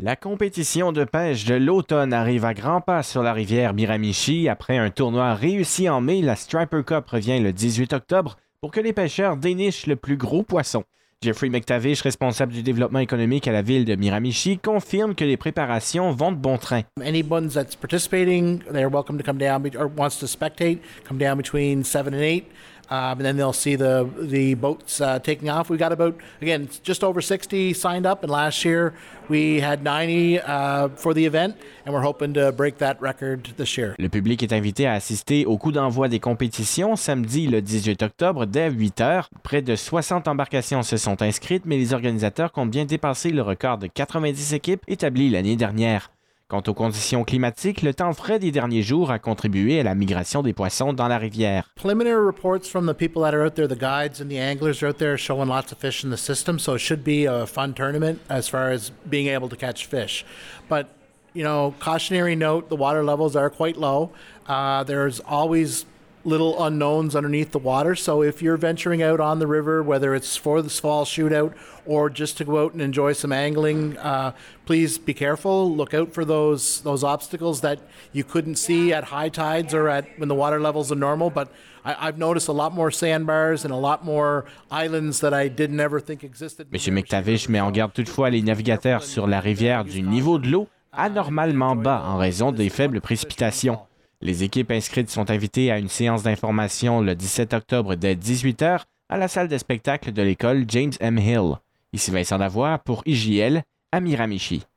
La compétition de pêche de l'automne arrive à grands pas sur la rivière Miramichi. Après un tournoi réussi en mai, la Striper Cup revient le 18 octobre pour que les pêcheurs dénichent le plus gros poisson. Jeffrey McTavish, responsable du développement économique à la ville de Miramichi, confirme que les préparations vont de bon train. Anyone that's participating, they're welcome to come down or wants to spectate, come down between 7 and 8. And then they'll see the boats taking off. We got about, again, just over 60 signed up, and last year we had 90 for the event, and we're hoping to break that record this year. Le public est invité à assister au coup d'envoi des compétitions samedi le 18 octobre dès 8 heures. Près de 60 embarcations se sont inscrites, mais les organisateurs comptent bien dépasser le record de 90 équipes établi l'année dernière. Quant aux conditions climatiques, le temps frais des derniers jours a contribué à la migration des poissons dans la rivière. Preliminary reports from the people that are out there, the guides and the anglers are out there showing lots of fish in the system, so it should be a fun tournament as far as being able to catch fish. But, you know, cautionary note, the water levels are quite low. There's always little unknowns underneath the water, so if you're venturing out on the river, whether it's for the fall shootout or just to go out and enjoy some angling, please be careful. Look out for those obstacles that you couldn't see at high tides or at when the water levels are normal. But I've noticed a lot more sandbars and a lot more islands that I didn't ever think existed. M. McTavish met en garde toutefois les navigateurs sur la rivière du niveau de l'eau anormalement bas en raison des faibles précipitations. Les équipes inscrites sont invitées à une séance d'information le 17 octobre dès 18h à la salle de spectacle de l'école James M. Hill. Ici Vincent Lavoie pour IJL à Miramichi.